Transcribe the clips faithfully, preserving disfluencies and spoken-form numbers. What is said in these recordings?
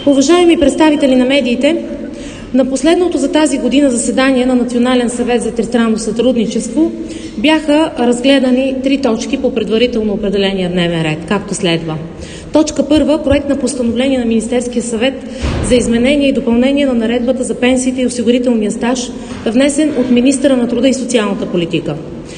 Уважаеми представители на медиите, на последното за тази година заседание на Национален съвет за тристранно сътрудничество бяха разгледани три точки по предварително определения дневен ред, както следва. Точка първа – проект на постановление на Министерския съвет за изменение и допълнение на наредбата за пенсиите и осигурителния стаж, внесен от министъра на труда и социалната политика.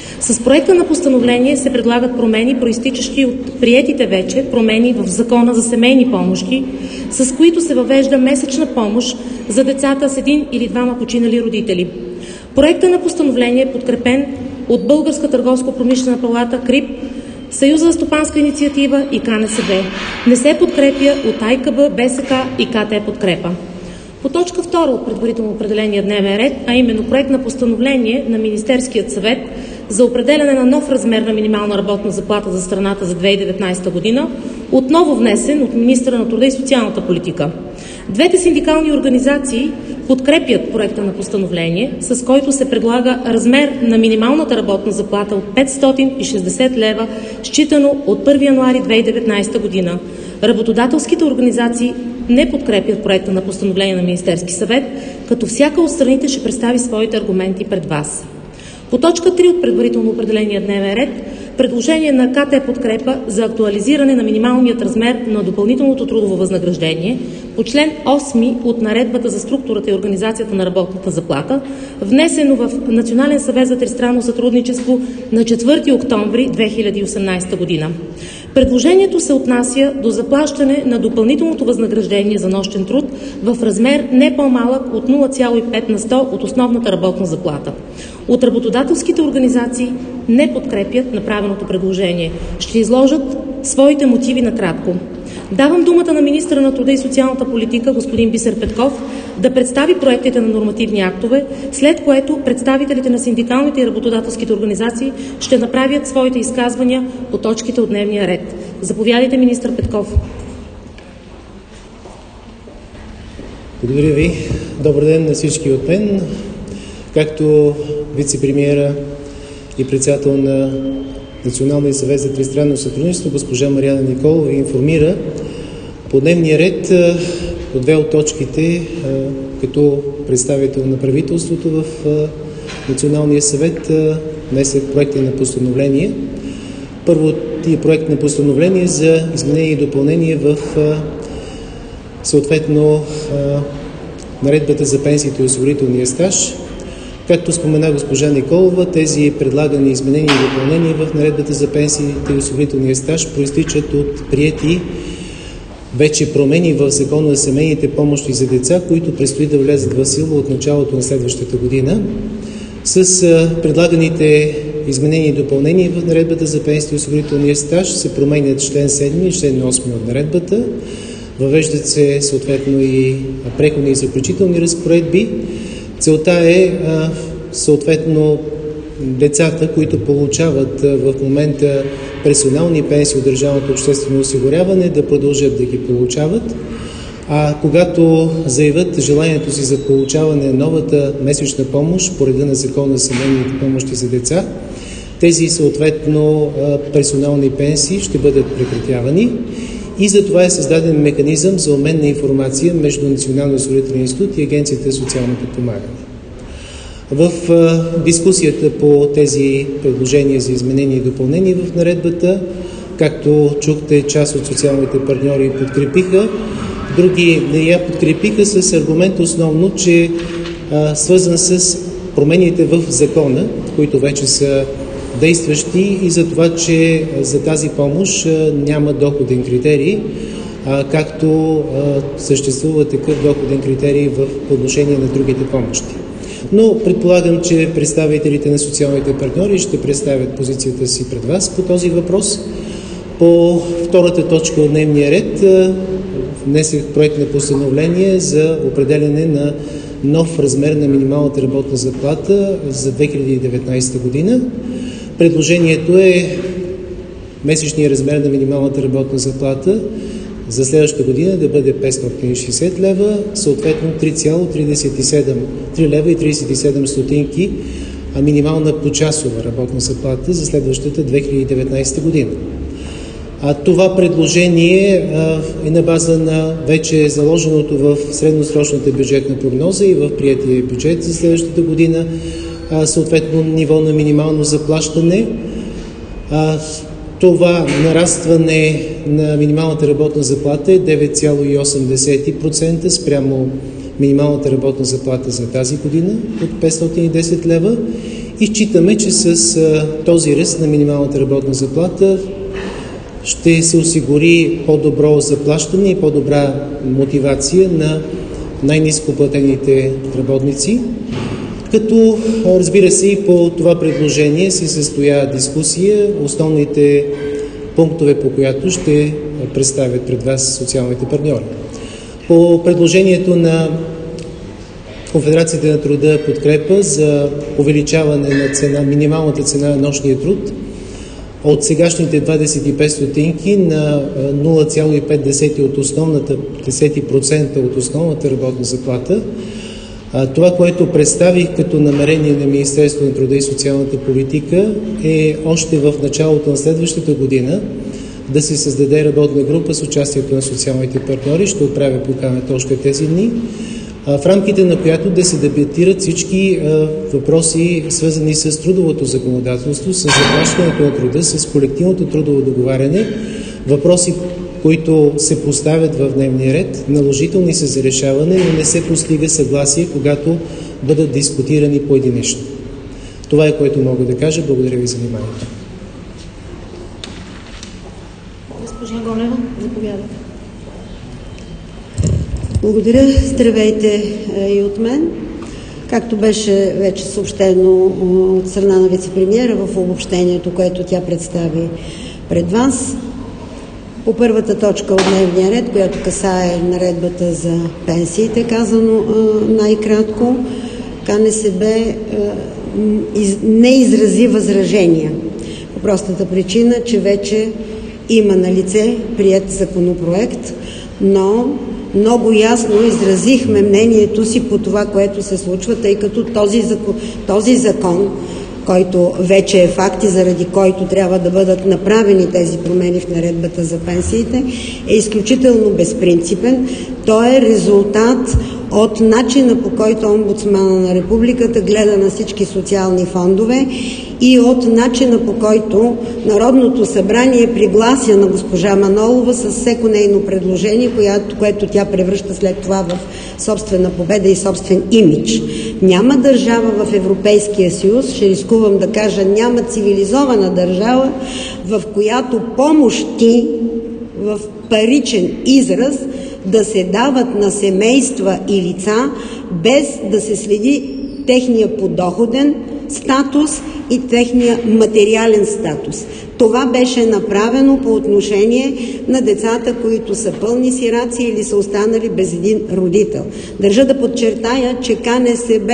С проекта на постановление се предлагат промени, проистичащи от приетите вече промени в Закона за семейни помощи, с които се въвежда месечна помощ за децата с един или двама починали родители. Проектът на постановление е подкрепен от Българска търговско-промишлена палата, КРИБ, Съюза за стопанска инициатива и КНСБ. Не се подкрепя от АйКБ, БСК и КТ Подкрепа. По точка втора от предварително определения дневен ред, а именно проект на постановление на Министерският съвет за определяне на нов размер на минимална работна заплата за страната за две хиляди и деветнадесета година, отново внесен от министъра на труда и социалната политика. Двете синдикални организации подкрепят проекта на постановление, с който се предлага размер на минималната работна заплата от петстотин и шестдесет лева, считано от първи януари две хиляди и деветнадесета година. Работодателските организации не подкрепят проекта на постановление на Министерски съвет, като всяка от страните ще представи своите аргументи пред вас. По точка три от предварително определения дневен ред, предложение на КТ Подкрепа за актуализиране на минималният размер на допълнителното трудово възнаграждение по член осми от Наредбата за структурата и организацията на работната заплата, внесено в Национален съвет за тристранно сътрудничество на четвърти октомври две хиляди и осемнадесета година. Предложението се отнася до заплащане на допълнителното възнаграждение за нощен труд в размер не по-малък от нула цяло и пет на сто от основната работна заплата. От работодателските организации не подкрепят направеното предложение. Ще изложат своите мотиви накратко. Давам думата на министъра на труда и социалната политика господин Бисер Петков да представи проектите на нормативни актове, след което представителите на синдикалните и работодателските организации ще направят своите изказвания по точките от дневния ред. Заповядайте, министър Петков. Благодаря ви. Добър ден на всички от мен. Както вице-премиера и председател на Националния съвет за тристранно сътрудничество госпожа Марияна Николова ви информира, по дневния ред по две от точките, като представител на правителството в Националния съвет, внесех проекти на постановление. Първо е проект на постановление за изменение и допълнение в съответно наредбата за пенсиите и осигурителния стаж. Както спомена госпожа Николова, тези предлагани изменения и допълнения в наредбата за пенсиите и осигурителния стаж проистичат от приети вече промени в Закона за семейните помощи за деца, които предстои да влязат в сила от началото на следващата година. С предлаганите изменения и допълнения в наредбата за пенсиите и осигурителния стаж се променят член седми и член осми от наредбата. Въвеждат се съответно и преходни и заключителни разпоредби. Целта е съответно децата, които получават в момента персонални пенсии от държавното обществено осигуряване, да продължат да ги получават. А когато заявят желанието си за получаване на новата месечна помощ по реда на Закона за семейните помощи за деца, тези съответно персонални пенсии ще бъдат прекратявани. И за това е създаден механизъм за обмен на информация между Националния осигурителен институт и Агенцията за социално подпомагане. В а, дискусията по тези предложения за изменение и допълнение в наредбата, както чухте, част от социалните партньори подкрепиха, други не я подкрепиха с аргумент основно, че а, свързан с промените в закона, които вече са действащи, и за това, че за тази помощ няма доходен критерий, както съществува такъв доходен критерий в отношение на другите помощи. Но предполагам, че представителите на социалните партньори ще представят позицията си пред вас по този въпрос. По втората точка от дневния ред внесех проект на постановление за определяне на нов размер на минималната работна заплата за две хиляди и деветнадесета година. Предложението е месечният размер на минималната работна заплата за следващата година да бъде петстотин и шестдесет лева, съответно три цяло тридесет и седем лева и тридесет и седем стотинки, а минимална почасова работна заплата за следващата две хиляди и деветнадесета година. А, това предложение а, е на база на вече заложеното в средносрочната бюджетна прогноза и в приятия бюджет за следващата година, а, съответно ниво на минимално заплащане. А, това нарастване на минималната работна заплата е девет цяло и осем процента спрямо минималната работна заплата за тази година от петстотин и десет лева и считаме, че с а, този ръст на минималната работна заплата ще се осигури по-добро заплащане и по-добра мотивация на най-ниско платените работници. Като, разбира се, и по това предложение се състоя дискусия, основните пунктове, по която ще представят пред вас социалните партньори. По предложението на Конфедерацията на труда подкрепа за увеличаване на цена, минималната цена на нощния труд от сегашните двадесет и пет стотинки на нула цяло и пет от основната, десет процента от основната работна заплата. Това, което представих като намерение на Министерството на труда и социалната политика, е още в началото на следващата година да се създаде работна група с участието на социалните партньори. Ще отправя поканата още тези дни, в рамките на която да се дебатират всички въпроси, свързани с трудовото законодателство, с заплащането на труда, с колективното трудово договаряне, въпроси, които се поставят в дневния ред, наложителни са за решаване, но не се постига съгласие, когато бъдат дискутирани поединично. Това е, което мога да кажа. Благодаря ви за вниманието. Госпожа Гонева, заповядайте. Благодаря. Здравейте и от мен. Както беше вече съобщено от страна на вице-премиера в обобщението, което тя представи пред вас, по първата точка от дневния ред, която касае наредбата за пенсиите, казано най-кратко, КНСБ не изрази възражения. По простата причина, че вече има налице приет законопроект, но много ясно изразихме мнението си по това, което се случва, тъй като този закон, този закон, който вече е факт и заради който трябва да бъдат направени тези промени в наредбата за пенсиите, е изключително безпринципен. Той е резултат от начина, по който омбудсмана на републиката гледа на всички социални фондове и от начина, по който Народното събрание приглася на госпожа Манолова с всеко нейно предложение, което, което тя превръща след това в собствена победа и собствен имидж. Няма държава в Европейския съюз, ще рискувам да кажа, няма цивилизована държава, в която помощи в паричен израз да се дават на семейства и лица, без да се следи техния подоходен статус и техния материален статус. Това беше направено по отношение на децата, които са пълни сираци или са останали без един родител. Държа да подчертая, че КНСБ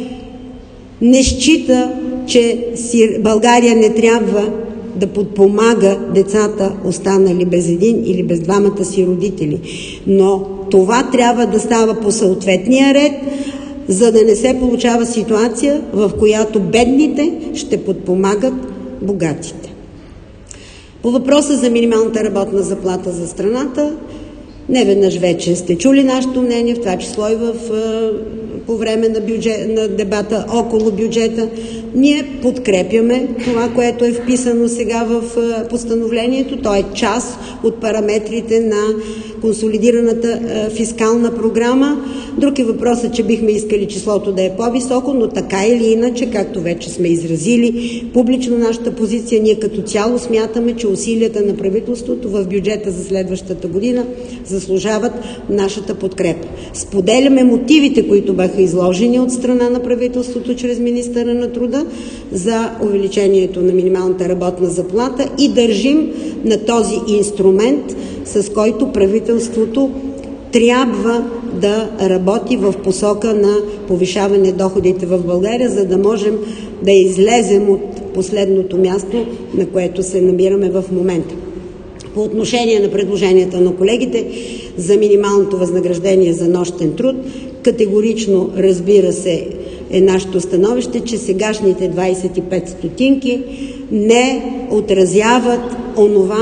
не счита, че България не трябва да подпомага децата, останали без един или без двамата си родители. Но това трябва да става по съответния ред, за да не се получава ситуация, в която бедните ще подпомагат богатите. По въпроса за минималната работна заплата за страната, не веднъж вече сте чули нашето мнение, в това число и в, по време на, бюджет, на дебата около бюджета. Ние подкрепяме това, което е вписано сега в постановлението. То е част от параметрите на консолидираната фискална програма. Друг е въпросът, че бихме искали числото да е по-високо, но така или иначе, както вече сме изразили публично нашата позиция, ние като цяло смятаме, че усилията на правителството в бюджета за следващата година заслужават нашата подкрепа. Споделяме мотивите, които бяха изложени от страна на правителството чрез министъра на труда за увеличението на минималната работна заплата и държим на този инструмент, с който правителството трябва да работи в посока на повишаване доходите в България, за да можем да излезем от последното място, на което се намираме в момента. По отношение на предложенията на колегите за минималното възнаграждение за нощен труд, категорично, разбира се, е нашето становище, че сегашните двадесет и пет стотинки не отразяват онова,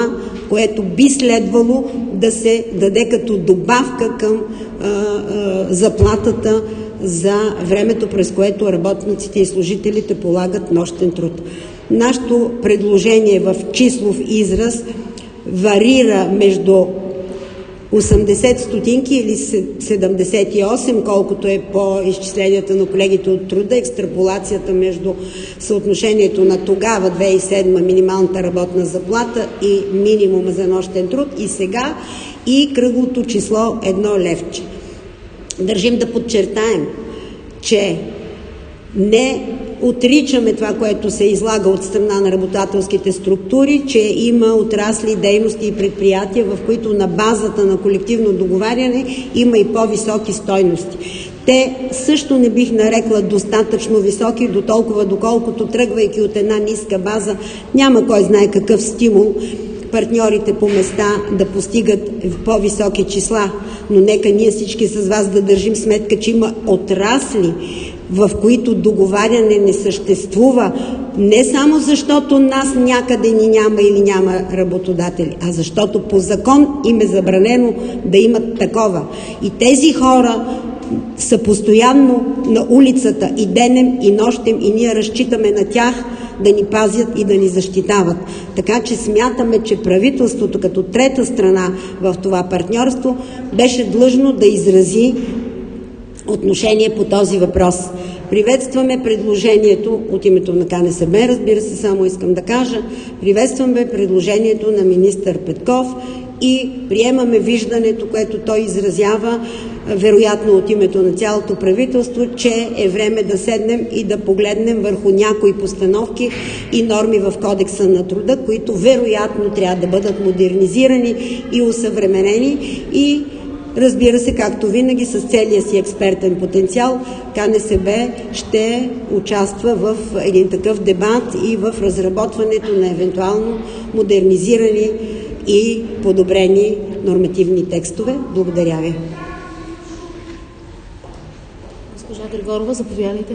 което би следвало да се даде като добавка към а, а, заплатата за времето, през което работниците и служителите полагат нощен труд. Нашето предложение в числов израз варира между осемдесет стотинки или седемдесет и осем, колкото е по изчисленията на колегите от труда, екстраполацията между съотношението на тогава, две хиляди и седма, минималната работна заплата и минимума за нощен труд, и сега, и кръглото число едно левче. Държим да подчертаем, че не отричаме това, което се излага от страна на работодателските структури, че има отрасли, дейности и предприятия, в които на базата на колективно договаряне има и по-високи стойности. Те също не бих нарекла достатъчно високи, до толкова доколкото, тръгвайки от една ниска база, няма кой знае какъв стимул партньорите по места да постигат по-високи числа. Но нека ние всички с вас да държим сметка, че има отрасли, в които договаряне не съществува, не само защото нас някъде ни няма или няма работодатели, а защото по закон им е забранено да имат такова. И тези хора са постоянно на улицата и денем, и нощем, и ние разчитаме на тях да ни пазят и да ни защитават. Така че смятаме, че правителството като трета страна в това партньорство беше длъжно да изрази отношение по този въпрос. Приветстваме предложението от името на К Н С Б, разбира се, само искам да кажа, приветстваме предложението на министър Петков и приемаме виждането, което той изразява, вероятно от името на цялото правителство, че е време да седнем и да погледнем върху някои постановки и норми в Кодекса на труда, които вероятно трябва да бъдат модернизирани и усъвременени, и разбира се, както винаги, с целия си експертен потенциал, К Н С Б ще участва в един такъв дебат и в разработването на евентуално модернизирани и подобрени нормативни текстове. Благодаря ви. Госпожа Григорова, заповядайте.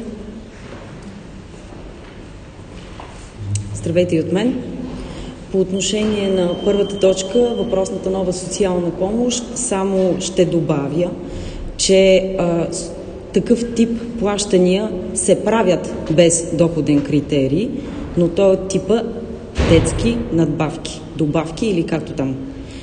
Здравейте и от мен. По отношение на първата точка, въпросната нова социална помощ, само ще добавя, че а, такъв тип плащания се правят без доходен критерий, но то е типа детски надбавки, добавки или както там.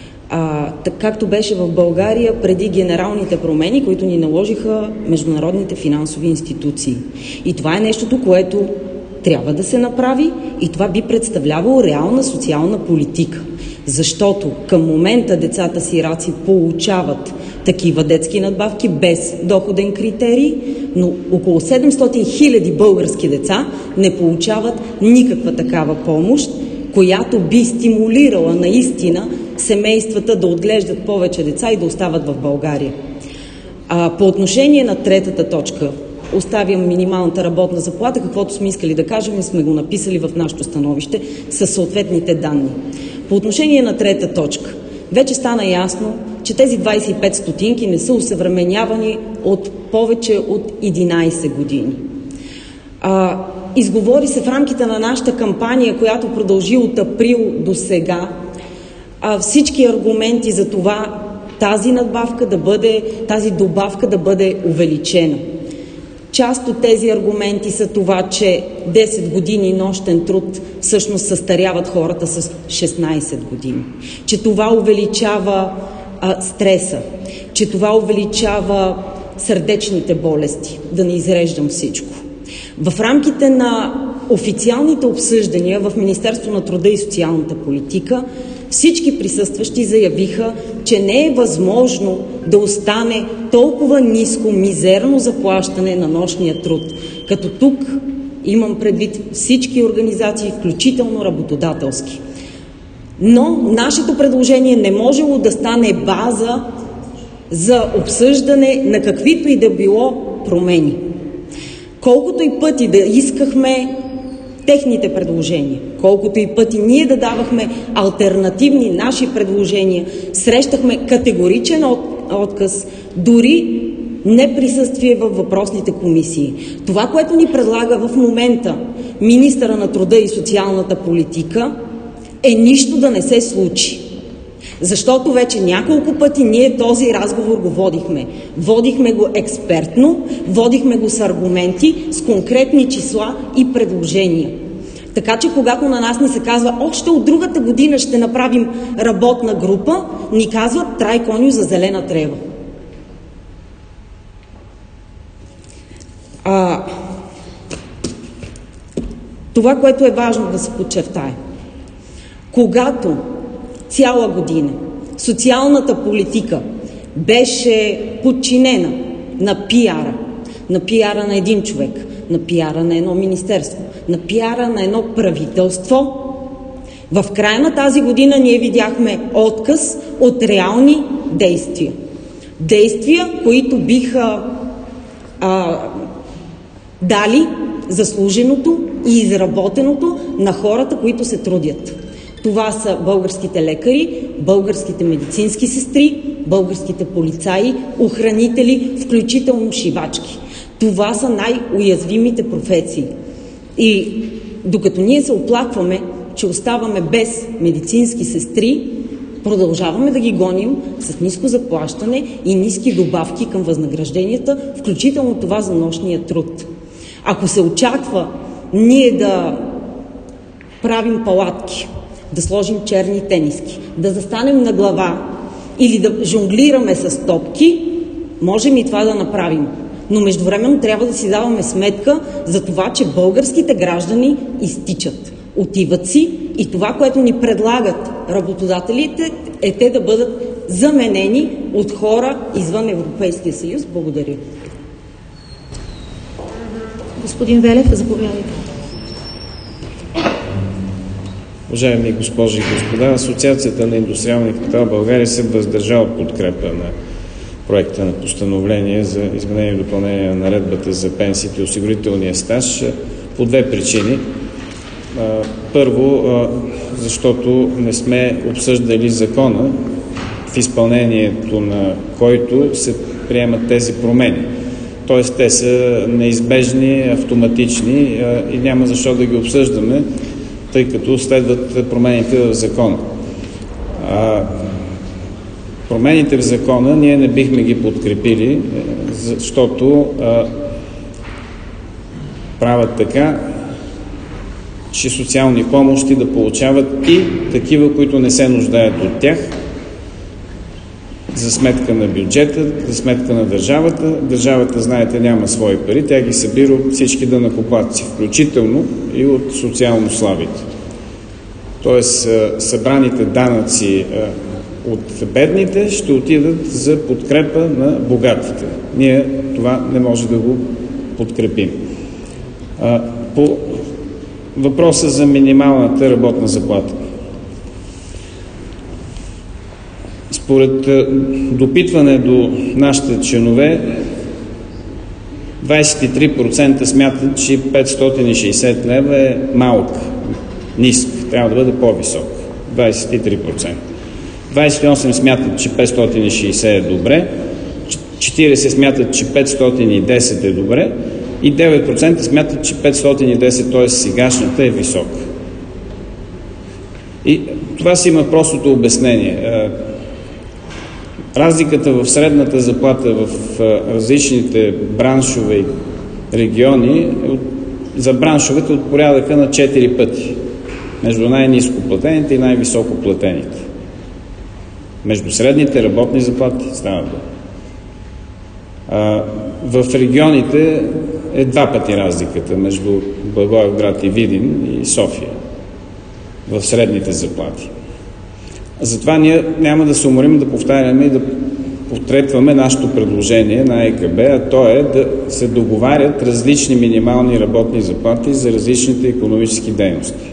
А, так, както беше в България преди генералните промени, които ни наложиха международните финансови институции. И това е нещото, което трябва да се направи, и това би представлявало реална социална политика. Защото към момента децата сираци получават такива детски надбавки без доходен критерий, но около седемстотин хиляди български деца не получават никаква такава помощ, която би стимулирала наистина семействата да отглеждат повече деца и да остават в България. А, по отношение на третата точка, оставям минималната работна заплата, каквото сме искали да кажем и сме го написали в нашето становище със съответните данни. По отношение на трета точка, вече стана ясно, че тези двадесет и пет стотинки не са усъвременявани от повече от единадесет години. А, изговори се в рамките на нашата кампания, която продължи от април до сега, а, всички аргументи за това тази надбавка да бъде, тази добавка да бъде увеличена. Част от тези аргументи са това, че десет години нощен труд всъщност състаряват хората с шестнадесет години, че това увеличава а, стреса, че това увеличава сърдечните болести, да не изреждам всичко. В рамките на официалните обсъждания в Министерство на труда и социалната политика всички присъстващи заявиха, че не е възможно да остане толкова ниско, мизерно заплащане на нощния труд. Като тук имам предвид всички организации, включително работодателски. Но нашето предложение не можело да стане база за обсъждане на каквито и да било промени. Колкото и пъти да искахме техните предложения, колкото и пъти ние да давахме алтернативни наши предложения, срещахме категоричен от, отказ, дори неприсъствие във въпросните комисии. Това, което ни предлага в момента министъра на труда и социалната политика, е нищо да не се случи. Защото вече няколко пъти ние този разговор го водихме. Водихме го експертно, водихме го с аргументи, с конкретни числа и предложения. Така че когато на нас ни се казва, още от другата година ще направим работна група, ни казват трай коню за зелена трева. А, това, което е важно да се подчертае. Когато цяла година социалната политика беше подчинена на пиара, на пиара на един човек, на пиара на едно министерство, на пиара на едно правителство, в края на тази година ние видяхме отказ от реални действия. Действия, които биха а, дали заслуженото и изработеното на хората, които се трудят. Това са българските лекари, българските медицински сестри, българските полицаи, охранители, включително шивачки. Това са най-уязвимите професии. И докато ние се оплакваме, че оставаме без медицински сестри, продължаваме да ги гоним с ниско заплащане и ниски добавки към възнагражденията, включително това за нощния труд. Ако се очаква ние да правим палатки, да сложим черни тениски, да застанем на глава или да жонглираме с топки, можем и това да направим. Но междувременно трябва да си даваме сметка за това, че българските граждани изтичат, отиват си и това, което ни предлагат работодателите, е те да бъдат заменени от хора извън Европейския съюз. Благодаря. Господин Велев, заповядайте. Уважаеми госпожи и господа, Асоциацията на индустриалния капитал в България се въздържа от подкрепа на проекта на постановление за изменение и допълнение на наредбата за пенсиите и осигурителния стаж по две причини. Първо, защото не сме обсъждали закона, в изпълнението на който се приемат тези промени. Тоест, те са неизбежни, автоматични и няма защо да ги обсъждаме, тъй като следват промените в закона. А, промените в закона ние не бихме ги подкрепили, защото а, правят така, че социални помощи да получават и такива, които не се нуждаят от тях, за сметка на бюджета, за сметка на държавата. Държавата, знаете, няма свои пари, тя ги събира от всички данъкоплатци, включително и от социално слабите. Тоест, събраните данъци от бедните ще отидат за подкрепа на богатите. Ние това не може да го подкрепим. По въпроса за минималната работна заплата. Според допитване до нашите членове, двадесет и три процента смятат, че петстотин и шейсет лева е малък, ниск, трябва да бъде по-висок. двадесет и три процента. двадесет и осем процента смятат, че петстотин и шейсет е добре, четиридесет процента смятат, че петстотин и десет е добре и девет процента смятат, че петстотин и десет, т.е. сегашната, е висока. И това си има простото обяснение. Разликата в средната заплата в различните браншове и региони за браншовете от порядъка на четири пъти. Между най-ниско платените и най-високо платените. Между средните работни заплати става дума. В регионите е два пъти разликата между Благоевград и Видин и София в средните заплати. Затова ние няма да се уморим да повтаряме и да потретваме нашето предложение на Е К Б, а то е да се договарят различни минимални работни заплати за различните икономически дейности.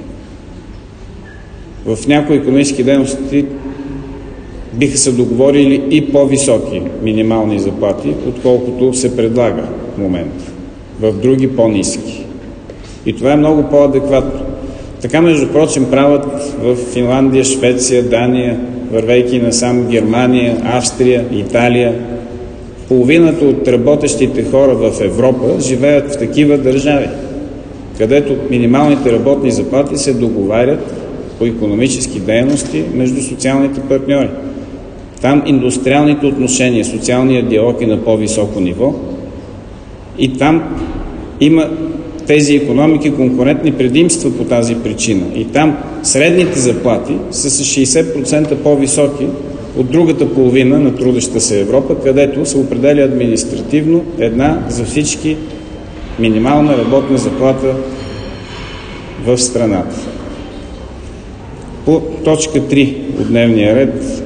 В някои икономически дейности биха се договорили и по-високи минимални заплати, отколкото се предлага в момента. В други по-ниски. И това е много по-адекватно. Така, между прочим, правят в Финландия, Швеция, Дания, вървейки насам Германия, Австрия, Италия. Половината от работещите хора в Европа живеят в такива държави, където минималните работни заплати се договарят по икономически дейности между социалните партньори. Там индустриалните отношения, социалният диалог е на по-високо ниво и там има тези икономики конкурентни предимства по тази причина. И там средните заплати са с шейсет процента по-високи от другата половина на трудеща се Европа, където се определя административно една за всички минимална работна заплата в страната. По точка три от дневния ред,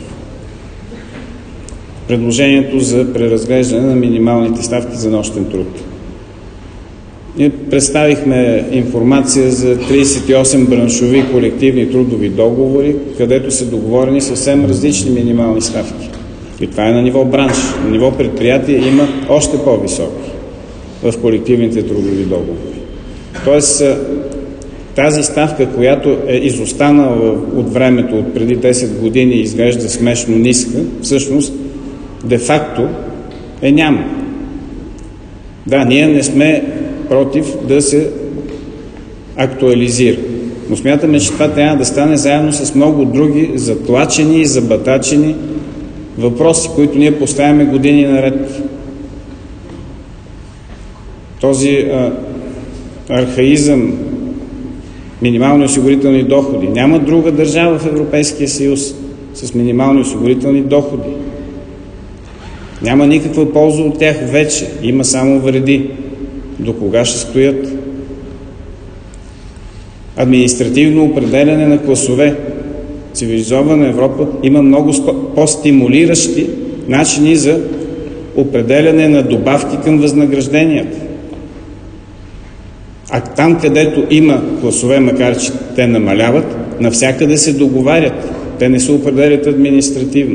предложението за преразглеждане на минималните ставки за нощен труд. Ние представихме информация за тридесет и осем браншови колективни трудови договори, където са договорени съвсем различни минимални ставки. И това е на ниво бранш. На ниво предприятие има още по-високи в колективните трудови договори. Тоест, тази ставка, която е изостанала от времето от преди десет години и изглежда смешно ниска, всъщност де-факто е няма. Да, ние не сме против да се актуализира. Но смятаме, че това трябва да стане заедно с много други затлачени и забатачени въпроси, които ние поставяме години наред. Този а, архаизъм, минимални осигурителни доходи. Няма друга държава в Европейския съюз с минимални осигурителни доходи. Няма никаква полза от тях вече. Има само вреди. До кога ще стоят? Административно определяне на класове. Цивилизована Европа има много по-стимулиращи начини за определяне на добавки към възнагражденията. А там, където има класове, макар че те намаляват, навсякъде се договарят. Те не се определят административно.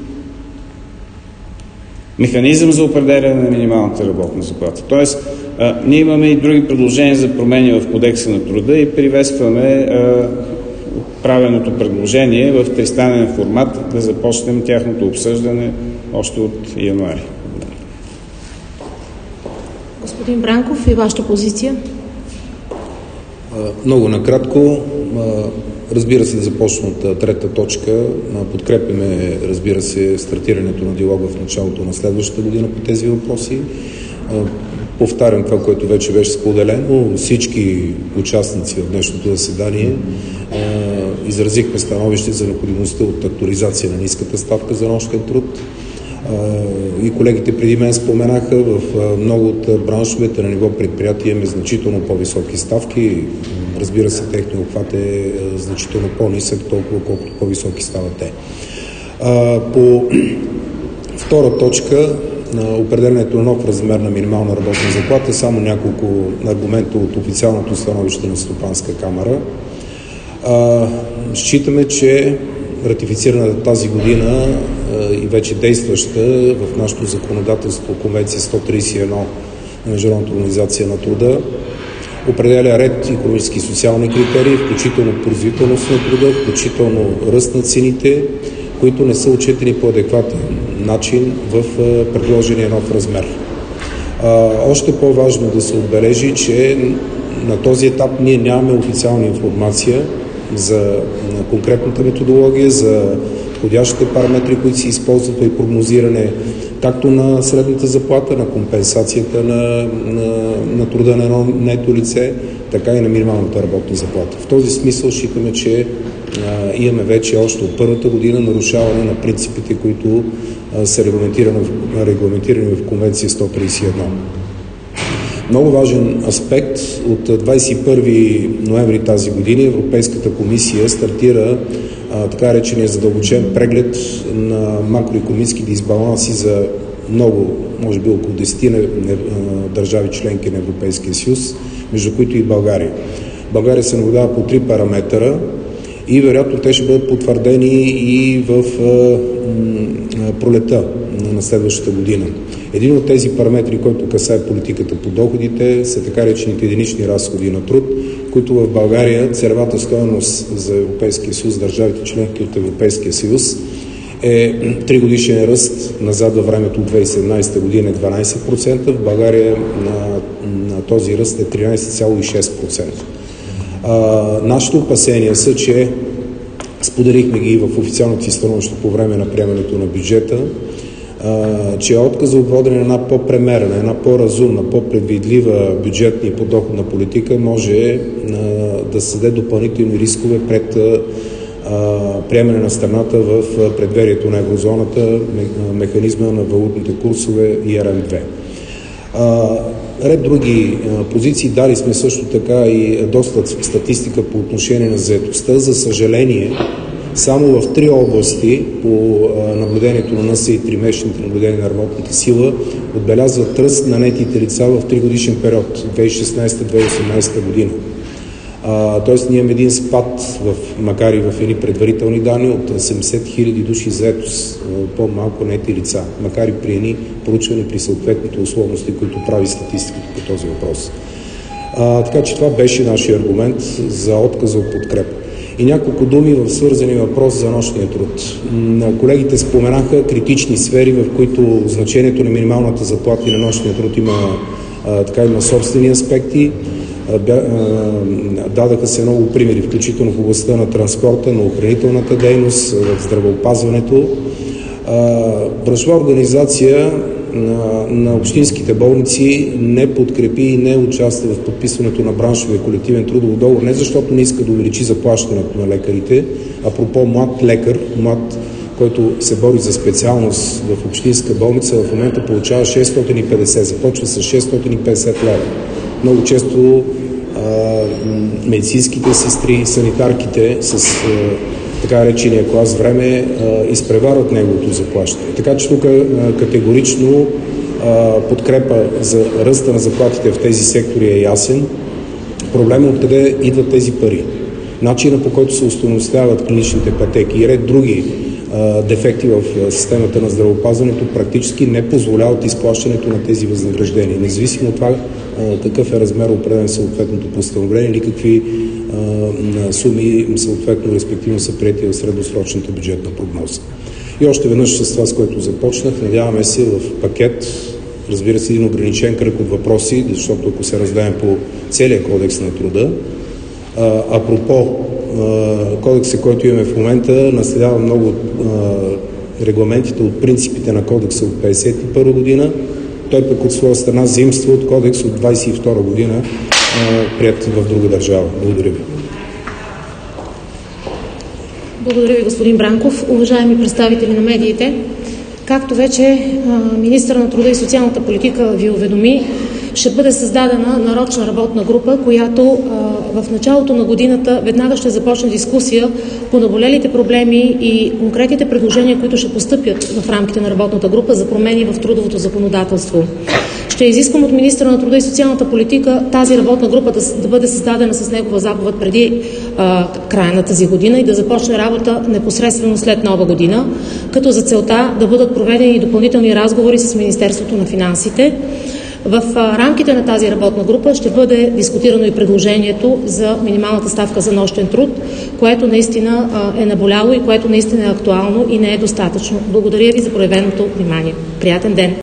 Механизъм за определяне на минималната работна заплата. Тоест, а, ние имаме и други предложения за промени в Кодекса на труда и приветстваме а, правеното предложение в тристранен формат да започнем тяхното обсъждане още от януари. Господин Бранков, и вашата позиция? Много накратко. Разбира се, да започна от трета точка. Подкрепяме, разбира се, стартирането на диалога в началото на следващата година по тези въпроси. Повтарям това, което вече беше споделено. Всички участници в днешното заседание изразихме становище за необходимостта от актуализация на ниската ставка за нощен труд. И колегите преди мен споменаха, в много от браншовете на ниво предприятия имаме значително по-високи ставки. Разбира се, техният обхват е значително по-нисък, толкова колкото по-високи стават те. По втора точка, на определенето на нов размер на минимална работна заплата, само няколко аргумента от официалното становище на Стопанска камара. Считаме, че ратифицираната тази година и вече действаща в нашето законодателство Конвенция сто тридесет и едно на Международната организация на труда определя ред икономически и социални критерии, включително производителност на труда, включително ръст на цените, които не са отчетени по адекватен начин в предложения нов размер. Още по-важно да се отбележи, че на този етап ние нямаме официална информация за конкретната методология, за входящите параметри, които се използват при прогнозиране както на средната заплата, на компенсацията на, на, на труда на едно наето лице, така и на минималната работна заплата. В този смисъл считаме, че а, имаме вече още от първата година нарушаване на принципите, които а, са регламентирани, регламентирани в Конвенция сто тридесет и едно. Много важен аспект. От двадесет и първи ноември тази година Европейската комисия стартира а, така речения задълбочен преглед на макроикономически дисбаланси за много, може би около десет държави членки на Европейския съюз, между които и България. България се наблюдава по три параметъра и вероятно те ще бъдат потвърдени и в а, м, пролета на следващата година. Един от тези параметри, който касае политиката по доходите, са така речените единични разходи на труд, които в България целевата стойност за Европейския съюз, държавите членки от Европейския съюз е тригодишен ръст назад във времето от две хиляди и седемнадесета година е дванадесет процента, в България на, на този ръст е тринадесет цяло и шест процента. А, нашите опасения са, че споделихме ги в официалното си становище по време на приемането на бюджета, а, че отказ за водене на една по-премерена, една по-разумна, по-предвидлива бюджетна и подоходна политика може а, да създаде допълнителни рискове пред а, приемане на страната в предверието на еврозоната, механизма на валутните курсове и Р М две. Ред други позиции. Дали сме също така и доста статистика по отношение на заетостта. За съжаление, само в три области по наблюдението на Н С И, тримесечните наблюдения на работната сила, отбелязват ръст на нетите лица в тригодишен период, две хиляди и шестнадесета - две хиляди и осемнадесета година. Тоест ние имаме един спад, в, макар и в едни предварителни данни, от седемдесет хиляди души заетост, по-малко нети лица, макар и при едни проучване при съответните условности, които прави статистиката по този въпрос. А, така че това беше нашия аргумент за отказа от подкрепа. И няколко думи в свързани въпрос за нощния труд. Колегите споменаха критични сфери, в които значението на минималната заплата и на нощния труд има, а, така, има собствени аспекти. Дадаха се много примери, включително в областта на транспорта, на охранителната дейност, в здравеопазването. Браншова организация на, на общинските болници не подкрепи и не участва в подписването на браншовия колективен трудов договор, не защото не иска да увеличи заплащането на лекарите, а пропо млад лекар, млад, който се бори за специалност в общинска болница, в момента получава шестстотин и петдесет, започва с шестстотин и петдесет лева. Много често а, медицинските сестри, санитарките с а, така речения клас време а, изпреварват неговото заплащане. Така че тук а, категорично а, подкрепа за ръста на заплатите в тези сектори е ясен. Проблемът откъде идват тези пари. Начина, по който се установяват клиничните пътеки и ред други а, дефекти в системата на здравеопазването практически не позволяват изплащането на тези възнаграждения. Независимо от това а, какъв е размер определен съответното постановление или какви а, суми съответно респективно са приети в средносрочната бюджетна прогноза. И още веднъж с това, с което започнах, надяваме се в пакет, разбира се, един ограничен кръг от въпроси, защото ако се раздаем по целия кодекс на труда, а, апропо кодекса, който имаме в момента, наследява много а, регламентите от принципите на кодекса от петдесет и първа година. Той пък от своя страна заимства от кодекс от двадесет и втора година, а, прият в друга държава. Благодаря ви. Благодаря ви, господин Бранков. Уважаеми представители на медиите, както вече министър на труда и социалната политика ви уведоми, ще бъде създадена нарочна работна група, която а, в началото на годината веднага ще започне дискусия по наболелите проблеми и конкретните предложения, които ще постъпят в рамките на работната група за промени в трудовото законодателство. Ще изискам от министъра на труда и социалната политика тази работна група да, да бъде създадена с негова заповед преди а, края на тази година и да започне работа непосредствено след нова година, като за целта да бъдат проведени допълнителни разговори с Министерството на финансите. В а, рамките на тази работна група ще бъде дискутирано и предложението за минималната ставка за нощен труд, което наистина а, е наболяло и което наистина е актуално и не е достатъчно. Благодаря ви за проявеното внимание. Приятен ден!